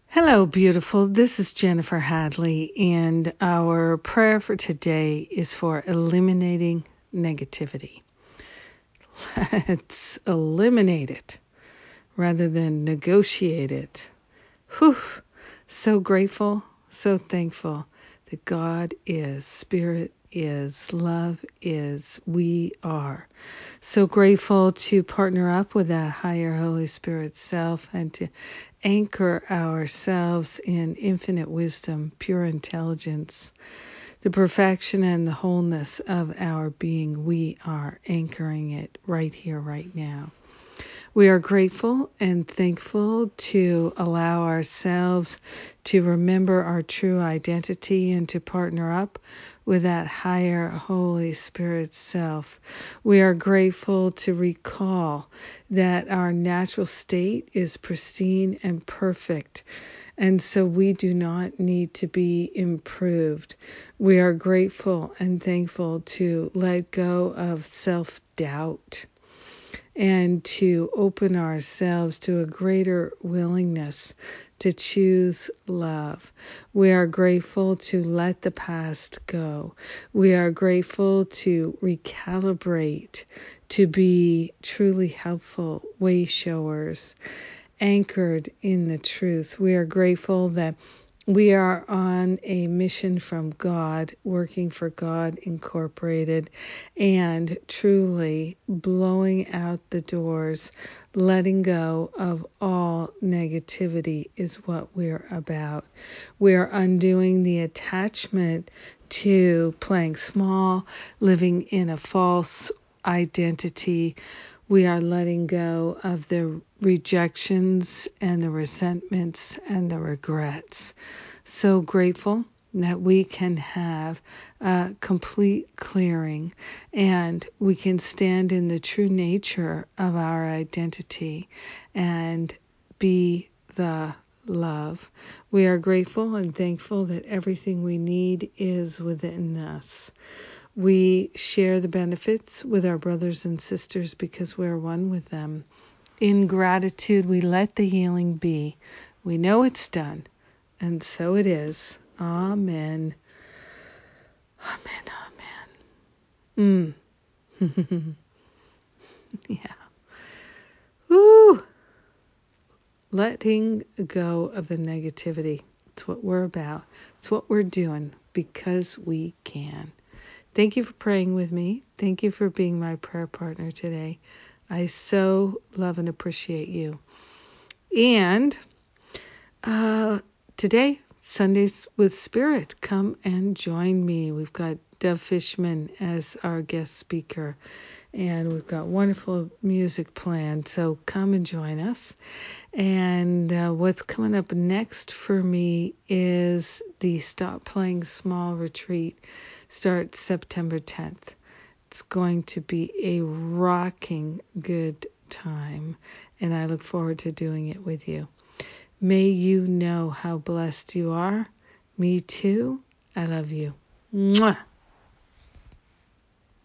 Hello, beautiful. This is Jennifer Hadley, and our prayer for today is for eliminating negativity. Let's eliminate it rather than negotiate it. Whew. So grateful, so thankful that God is, Spirit is, love is, we are. So grateful to partner up with that higher Holy Spirit self and to anchor ourselves in infinite wisdom, pure intelligence, the perfection and the wholeness of our being. We are anchoring it right here, right now. We are grateful and thankful to allow ourselves to remember our true identity and to partner up with that higher Holy Spirit self. We are grateful to recall that our natural state is pristine and perfect, and so we do not need to be improved. We are grateful and thankful to let go of self-doubt and to open ourselves to a greater willingness to choose love. We are grateful to let the past go. We are grateful to recalibrate, to be truly helpful way showers, anchored in the truth. We are grateful that we are on a mission from God, working for God Incorporated, and truly blowing out the doors, letting go of all negativity is what we're about. We're undoing the attachment to playing small, living in a false identity. We are letting go of the rejections and the resentments and the regrets. So grateful that we can have a complete clearing and we can stand in the true nature of our identity and be the love. We are grateful and thankful that everything we need is within us. We share the benefits with our brothers and sisters because we're one with them. In gratitude, we let the healing be. We know it's done, and so it is. Amen. Amen. Amen. Yeah. Woo! Letting go of the negativity. It's what we're about. It's what we're doing because we can. Thank you for praying with me. Thank you for being my prayer partner today. I so love and appreciate you. And today, Sundays with Spirit, come and join me. We've got Dove Fishman as our guest speaker, and we've got wonderful music planned. So come and join us. And what's coming up next for me is the Stop Playing Small retreat. Starts September 10th. It's going to be a rocking good time, and I look forward to doing it with you. May you know how blessed you are. Me too. I love you. Mwah.